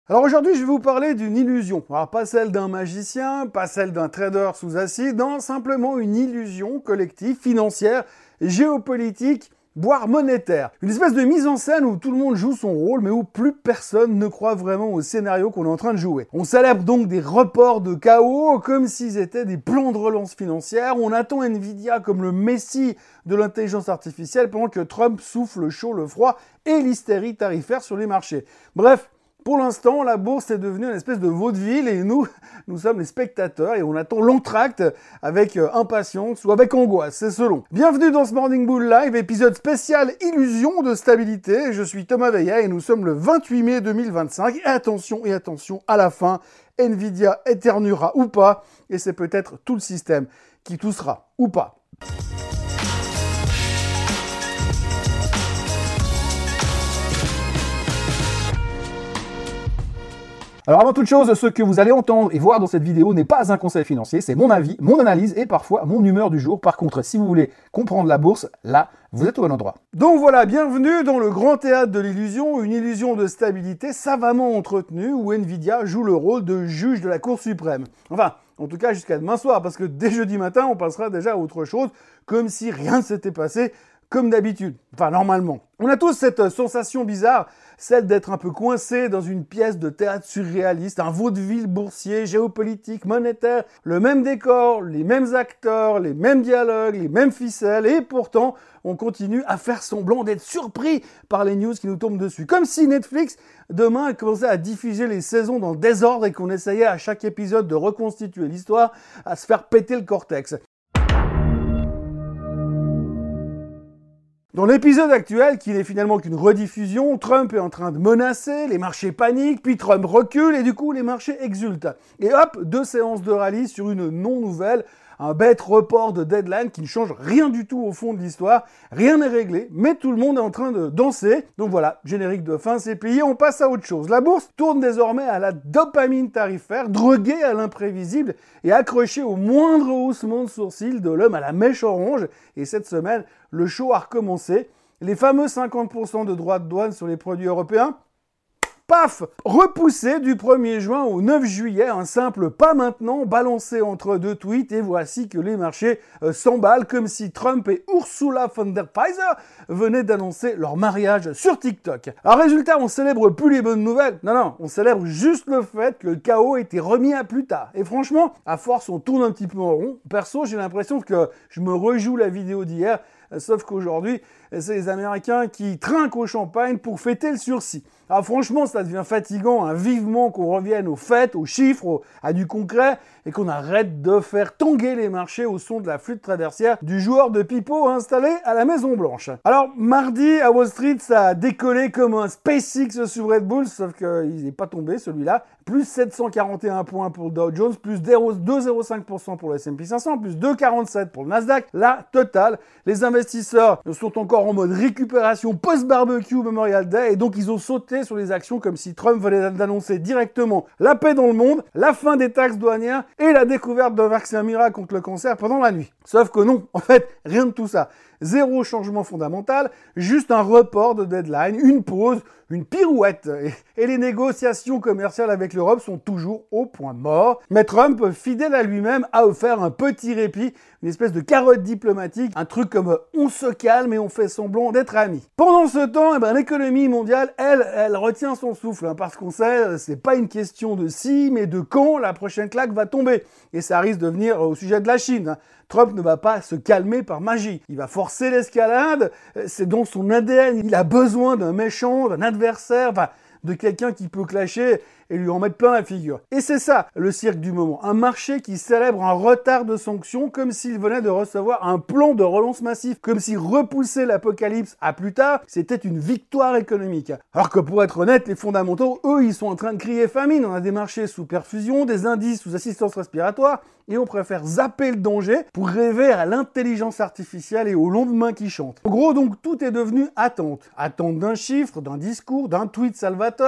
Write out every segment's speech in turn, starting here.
Alors aujourd'hui, je vais vous parler d'une illusion. Alors pas celle d'un magicien, pas celle d'un trader sous acide, non, simplement une illusion collective, financière, géopolitique, voire monétaire. Une espèce de mise en scène où tout le monde joue son rôle, mais où plus personne ne croit vraiment au scénario qu'on est en train de jouer. On célèbre donc des reports de chaos comme s'ils étaient des plans de relance financière. On attend Nvidia comme le messie de l'intelligence artificielle pendant que Trump souffle le chaud, le froid et l'hystérie tarifaire sur les marchés. Bref, pour l'instant, la bourse est devenue une espèce de vaudeville et nous sommes les spectateurs et on attend l'entracte avec impatience ou avec angoisse, c'est selon. Bienvenue dans ce Morning Bull Live, épisode spécial illusion de stabilité. Je suis Thomas Veillat et nous sommes le 28 mai 2025. Et attention, à la fin, Nvidia éternuera ou pas et c'est peut-être tout le système qui toussera ou pas. Alors avant toute chose, ce que vous allez entendre et voir dans cette vidéo n'est pas un conseil financier, c'est mon avis, mon analyse et parfois mon humeur du jour. Par contre, si vous voulez comprendre la bourse, là, vous êtes au bon endroit. Donc voilà, bienvenue dans le grand théâtre de l'illusion, une illusion de stabilité savamment entretenue où Nvidia joue le rôle de juge de la Cour suprême. Enfin, en tout cas jusqu'à demain soir, parce que dès jeudi matin, on passera déjà à autre chose, comme si rien ne s'était passé, comme d'habitude, enfin normalement. On a tous cette sensation bizarre, celle d'être un peu coincé dans une pièce de théâtre surréaliste, un vaudeville boursier, géopolitique, monétaire, le même décor, les mêmes acteurs, les mêmes dialogues, les mêmes ficelles, et pourtant, on continue à faire semblant d'être surpris par les news qui nous tombent dessus. Comme si Netflix, demain, commençait à diffuser les saisons dans le désordre et qu'on essayait à chaque épisode de reconstituer l'histoire, à se faire péter le cortex. Dans l'épisode actuel, qui n'est finalement qu'une rediffusion, Trump est en train de menacer, les marchés paniquent, puis Trump recule et du coup les marchés exultent. Et hop, 2 séances de rallye sur une non-nouvelle, un bête report de deadline qui ne change rien du tout au fond de l'histoire, rien n'est réglé, mais tout le monde est en train de danser. Donc voilà, générique de fin, c'est plié, on passe à autre chose. La bourse tourne désormais à la dopamine tarifaire, droguée à l'imprévisible et accrochée au moindre haussement de sourcil de l'homme à la mèche orange. Et cette semaine, le show a recommencé. Les fameux 50% de droits de douane sur les produits européens, paf! Repoussé du 1er juin au 9 juillet, un simple pas maintenant, balancé entre 2 tweets, et voici que les marchés s'emballent comme si Trump et Ursula von der Pfizer venaient d'annoncer leur mariage sur TikTok. Alors résultat, on célèbre plus les bonnes nouvelles, non, on célèbre juste le fait que le chaos a été remis à plus tard. Et franchement, à force, on tourne un petit peu en rond. Perso, j'ai l'impression que je me rejoue la vidéo d'hier, sauf qu'aujourd'hui, c'est les Américains qui trinquent au champagne pour fêter le sursis. Alors franchement, ça devient fatigant, hein, vivement qu'on revienne aux faits, aux chiffres, à du concret, et qu'on arrête de faire tanguer les marchés au son de la flûte traversière du joueur de pipeau installé à la Maison Blanche. Alors mardi, à Wall Street, ça a décollé comme un SpaceX sur Red Bull, sauf qu'il n'est pas tombé celui-là. Plus 741 points pour le Dow Jones, plus 2,05% pour le S&P 500, plus 2,47 pour le Nasdaq. La totale, les investisseurs sont encore en mode récupération post-barbecue Memorial Day, et donc ils ont sauté sur les actions comme si Trump venait d'annoncer directement la paix dans le monde, la fin des taxes douanières et la découverte d'un vaccin miracle contre le cancer pendant la nuit. Sauf que non, en fait, rien de tout ça. Zéro changement fondamental, juste un report de deadline, une pause, une pirouette. Et les négociations commerciales avec l'Europe sont toujours au point mort. Mais Trump, fidèle à lui-même, a offert un petit répit, une espèce de carotte diplomatique, un truc comme on se calme et on fait semblant d'être amis. Pendant ce temps, l'économie mondiale, elle retient son souffle, hein, parce qu'on sait, c'est pas une question de si, mais de quand la prochaine claque va tomber. Et ça risque de venir au sujet de la Chine, hein. Trump ne va pas se calmer par magie. Il va forcer l'escalade, c'est dans son ADN. Il a besoin d'un méchant, d'un adversaire, de quelqu'un qui peut clasher et lui en mettre plein la figure. Et c'est ça, le cirque du moment. Un marché qui célèbre un retard de sanctions comme s'il venait de recevoir un plan de relance massif, comme si repousser l'apocalypse à plus tard, c'était une victoire économique. Alors que pour être honnête, les fondamentaux, eux, ils sont en train de crier famine. On a des marchés sous perfusion, des indices sous assistance respiratoire, et on préfère zapper le danger pour rêver à l'intelligence artificielle et au lendemain qui chante. En gros, donc, tout est devenu attente. Attente d'un chiffre, d'un discours, d'un tweet salvateur,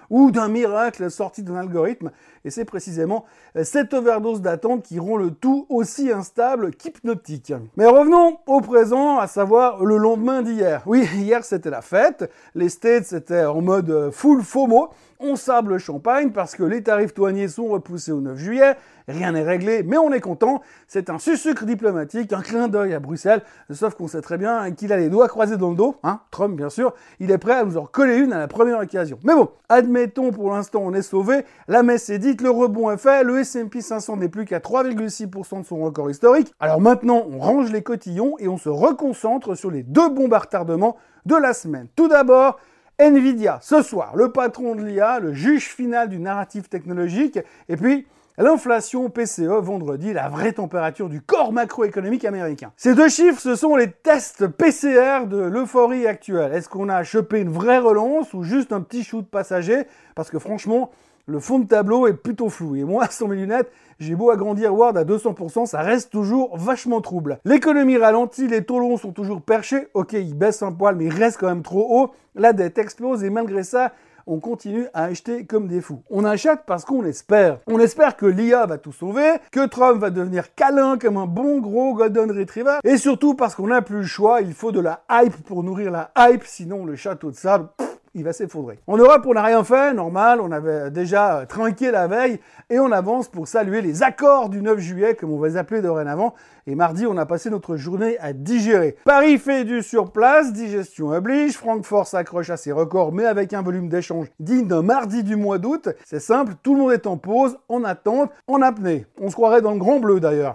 ou d'un miracle sorti d'un algorithme. Et c'est précisément cette overdose d'attente qui rend le tout aussi instable qu'hypnotique. Mais revenons au présent, à savoir le lendemain d'hier. Oui, hier c'était la fête, les States étaient en mode full FOMO, on sable le champagne parce que les tarifs douaniers sont repoussés au 9 juillet, rien n'est réglé, mais on est content, c'est un sucre diplomatique, un clin d'œil à Bruxelles, sauf qu'on sait très bien qu'il a les doigts croisés dans le dos, Trump bien sûr, il est prêt à nous en recoller une à la première occasion. Mais bon, admettons pour l'instant on est sauvé, la messe est dite, le rebond est fait, le S&P 500 n'est plus qu'à 3,6% de son record historique, alors maintenant on range les cotillons et on se reconcentre sur les deux bombes à retardement de la semaine. Tout d'abord, Nvidia, ce soir, le patron de l'IA, le juge final du narratif technologique, et puis l'inflation PCE vendredi, la vraie température du corps macroéconomique américain. Ces deux chiffres, ce sont les tests PCR de l'euphorie actuelle. Est-ce qu'on a chopé une vraie relance ou juste un petit shoot passager? Parce que franchement, le fond de tableau est plutôt flou. Et moi, sans mes lunettes, j'ai beau agrandir Word à 200%, ça reste toujours vachement trouble. L'économie ralentit, les taux longs sont toujours perchés. Ok, ils baissent un poil, mais ils restent quand même trop hauts. La dette explose et malgré ça, on continue à acheter comme des fous. On achète parce qu'on espère. On espère que l'IA va tout sauver, que Trump va devenir câlin comme un bon gros Golden Retriever, et surtout parce qu'on n'a plus le choix, il faut de la hype pour nourrir la hype, sinon le château de sable, il va s'effondrer. En Europe, on n'a rien fait, normal, on avait déjà trinqué la veille, et on avance pour saluer les accords du 9 juillet, comme on va les appeler dorénavant, et mardi, on a passé notre journée à digérer. Paris fait du surplace, digestion oblige, Francfort s'accroche à ses records, mais avec un volume d'échange digne d'un mardi du mois d'août. C'est simple, tout le monde est en pause, en attente, en apnée. On se croirait dans le Grand Bleu d'ailleurs.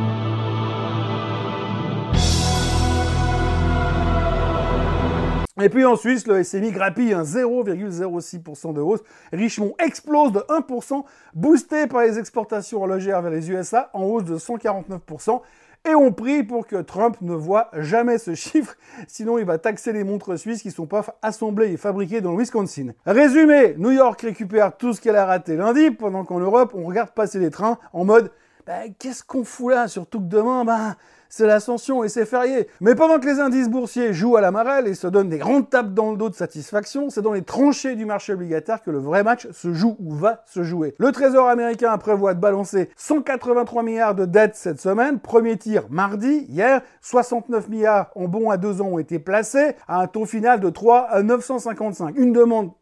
Et puis en Suisse, le SMI grappille un 0,06% de hausse. Richemont explose de 1%, boosté par les exportations horlogères vers les USA, en hausse de 149%. Et on prie pour que Trump ne voie jamais ce chiffre, sinon il va taxer les montres suisses qui sont pas assemblées et fabriquées dans le Wisconsin. Résumé, New York récupère tout ce qu'elle a raté lundi, pendant qu'en Europe, on regarde passer les trains en mode qu'est-ce qu'on fout là? Surtout que demain, c'est l'ascension et c'est férié. Mais pendant que les indices boursiers jouent à la marelle et se donnent des grandes tapes dans le dos de satisfaction, c'est dans les tranchées du marché obligataire que le vrai match se joue ou va se jouer. Le Trésor américain prévoit de balancer 183 milliards de dettes cette semaine. Premier tir mardi, hier, 69 milliards en bons à 2 ans ont été placés à un taux final de 3 à 955. Une demande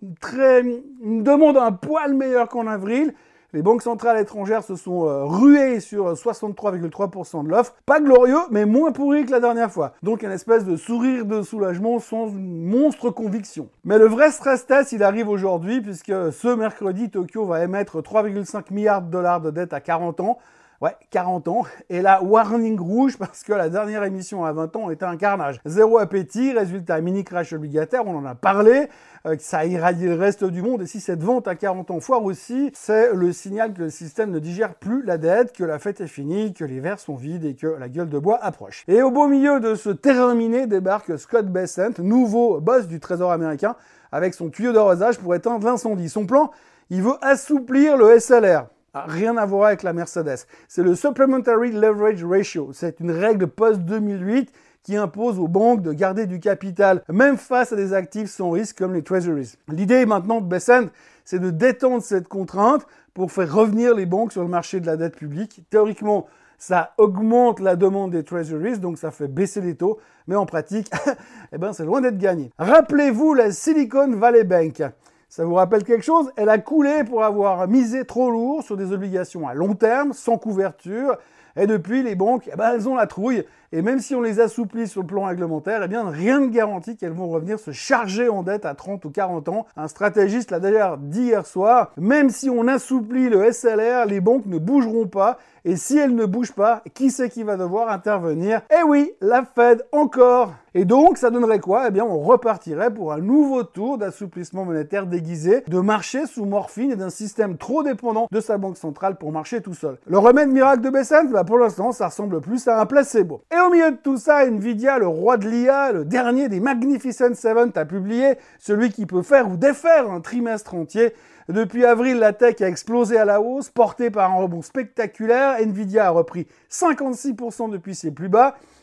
un poil meilleure qu'en avril. Les banques centrales étrangères se sont ruées sur 63,3% de l'offre. Pas glorieux, mais moins pourri que la dernière fois. Donc une espèce de sourire de soulagement sans une monstre conviction. Mais le vrai stress test, il arrive aujourd'hui, puisque ce mercredi, Tokyo va émettre 3,5 milliards de dollars de dette à 40 ans. Ouais, 40 ans. Et là, warning rouge, parce que la dernière émission à 20 ans était un carnage. Zéro appétit, résultat mini crash obligataire, on en a parlé, ça a irradié le reste du monde. Et si cette vente à 40 ans foire aussi, c'est le signal que le système ne digère plus la dette, que la fête est finie, que les verres sont vides et que la gueule de bois approche. Et au beau milieu de ce terrain miné débarque Scott Bessent, nouveau boss du Trésor américain, avec son tuyau d'arrosage pour éteindre l'incendie. Son plan, il veut assouplir le SLR. Rien à voir avec la Mercedes. C'est le Supplementary Leverage Ratio. C'est une règle post-2008 qui impose aux banques de garder du capital, même face à des actifs sans risque comme les Treasuries. L'idée maintenant de Bessent, c'est de détendre cette contrainte pour faire revenir les banques sur le marché de la dette publique. Théoriquement, ça augmente la demande des Treasuries, donc ça fait baisser les taux, mais en pratique, c'est loin d'être gagné. Rappelez-vous la Silicon Valley Bank. Ça vous rappelle quelque chose? Elle a coulé pour avoir misé trop lourd sur des obligations à long terme, sans couverture. Et depuis, les banques, elles ont la trouille. Et même si on les assouplit sur le plan réglementaire, rien ne garantit qu'elles vont revenir se charger en dette à 30 ou 40 ans. Un stratégiste l'a d'ailleurs dit hier soir, même si on assouplit le SLR, les banques ne bougeront pas. Et si elles ne bougent pas, qui c'est qui va devoir intervenir? Eh oui, la Fed encore. Et donc, ça donnerait quoi? On repartirait pour un nouveau tour d'assouplissement monétaire déguisé, de marcher sous morphine et d'un système trop dépendant de sa banque centrale pour marcher tout seul. Le remède miracle de Bessent, pour l'instant, ça ressemble plus à un placebo. Et au milieu de tout ça, Nvidia, le roi de l'IA, le dernier des Magnificent Seven, a publié, celui qui peut faire ou défaire un trimestre entier. Depuis avril, la tech a explosé à la hausse, portée par un rebond spectaculaire. Nvidia a repris 56% depuis ses plus bas.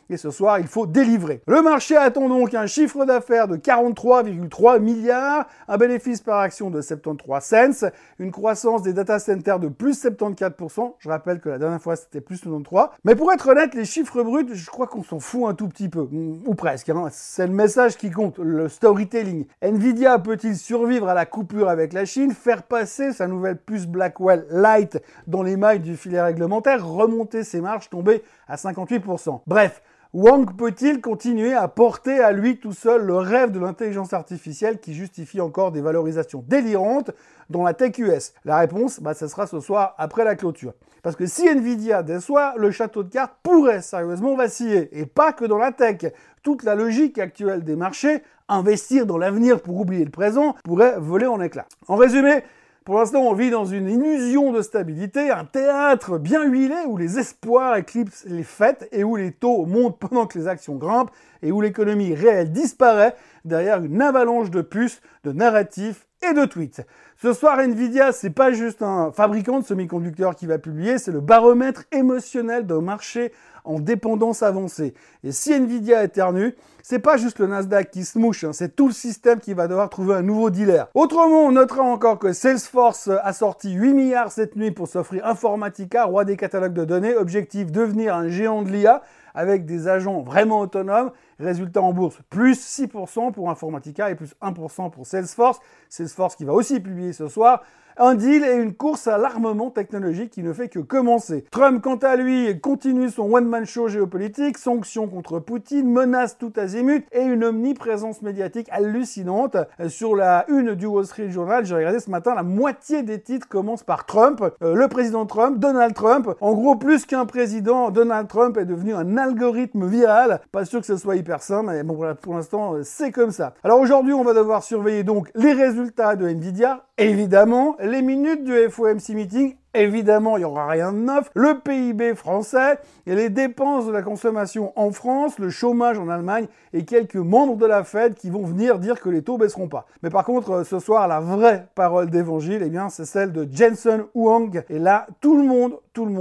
et ce soir, il faut délivrer. Le marché attend donc un chiffre d'affaires de 43,3 milliards, un bénéfice par action de 73 cents, une croissance des data centers de plus 74%. Je rappelle que la dernière fois, c'était plus 93. Mais pour être honnête, les chiffres bruts, je crois qu'on s'en fout un tout petit peu, ou presque. Hein. C'est le message qui compte, le storytelling. Nvidia peut-il survivre à la coupure avec la Chine, faire passer sa nouvelle puce Blackwell Lite dans les mailles du filet réglementaire, remonter ses marges, tomber à 58%. Bref, Wang peut-il continuer à porter à lui tout seul le rêve de l'intelligence artificielle qui justifie encore des valorisations délirantes dans la tech US? La réponse, ce sera ce soir après la clôture. Parce que si Nvidia déçoit, le château de cartes pourrait sérieusement vaciller. Et pas que dans la tech. Toute la logique actuelle des marchés, investir dans l'avenir pour oublier le présent, pourrait voler en éclats. En résumé, pour l'instant, on vit dans une illusion de stabilité, un théâtre bien huilé où les espoirs éclipsent les faits et où les taux montent pendant que les actions grimpent et où l'économie réelle disparaît derrière une avalanche de puces, de narratifs et de tweets. Ce soir, Nvidia, c'est pas juste un fabricant de semi-conducteurs qui va publier, c'est le baromètre émotionnel d'un marché en dépendance avancée. Et si Nvidia éternue, c'est pas juste le Nasdaq qui se mouche, c'est tout le système qui va devoir trouver un nouveau dealer. Autrement, on notera encore que Salesforce a sorti 8 milliards cette nuit pour s'offrir Informatica, roi des catalogues de données, objectif devenir un géant de l'IA avec des agents vraiment autonomes. Résultat en bourse, plus 6% pour Informatica et plus 1% pour Salesforce. Salesforce qui va aussi publier ce soir. Un deal et une course à l'armement technologique qui ne fait que commencer. Trump, quant à lui, continue son one-man show géopolitique, sanctions contre Poutine, menaces tout azimut et une omniprésence médiatique hallucinante. Sur la une du Wall Street Journal, j'ai regardé ce matin, la moitié des titres commencent par Trump. Le président Trump, Donald Trump. En gros, plus qu'un président, Donald Trump est devenu un algorithme viral. Pas sûr que ce soit hyper sain, mais bon, pour l'instant, c'est comme ça. Alors aujourd'hui, on va devoir surveiller donc les résultats de Nvidia, évidemment, les minutes du FOMC meeting, évidemment, il n'y aura rien de neuf, le PIB français, et les dépenses de la consommation en France, le chômage en Allemagne, et quelques membres de la Fed qui vont venir dire que les taux baisseront pas. Mais par contre, ce soir, la vraie parole d'évangile, c'est celle de Jensen Huang, et là, tout le monde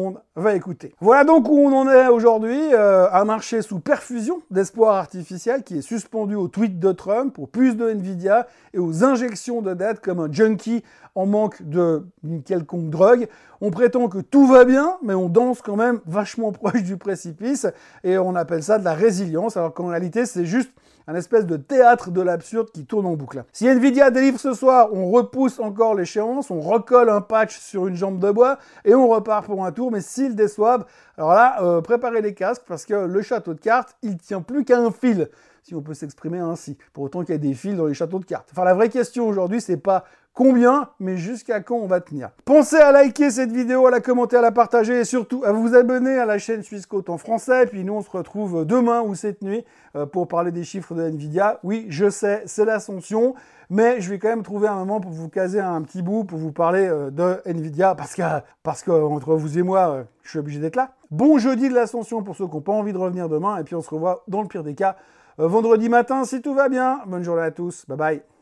va écouter. Voilà donc où on en est aujourd'hui, un marché sous perfusion d'espoir artificiel qui est suspendu au tweet de Trump pour plus de Nvidia et aux injections de dette comme un junkie en manque d'une quelconque drogue. On prétend que tout va bien, mais on danse quand même vachement proche du précipice et on appelle ça de la résilience, alors qu'en réalité, c'est juste un espèce de théâtre de l'absurde qui tourne en boucle. Si Nvidia délivre ce soir, on repousse encore l'échéance, on recolle un patch sur une jambe de bois et on repart pour un tour. Mais s'ils déçoivent, alors là, préparez les casques parce que le château de cartes, il tient plus qu'à un fil, si on peut s'exprimer ainsi. Pour autant qu'il y a des fils dans les châteaux de cartes. Enfin, la vraie question aujourd'hui, c'est pas combien, mais jusqu'à quand on va tenir. Pensez à liker cette vidéo, à la commenter, à la partager et surtout à vous abonner à la chaîne Suisse Côte en français. Puis nous, on se retrouve demain ou cette nuit pour parler des chiffres de Nvidia. Oui, je sais, c'est l'ascension, mais je vais quand même trouver un moment pour vous caser un petit bout, pour vous parler de Nvidia, parce que entre vous et moi, je suis obligé d'être là. Bon jeudi de l'ascension pour ceux qui n'ont pas envie de revenir demain, et puis on se revoit dans le pire des cas vendredi matin si tout va bien. Bonne journée à tous, bye bye.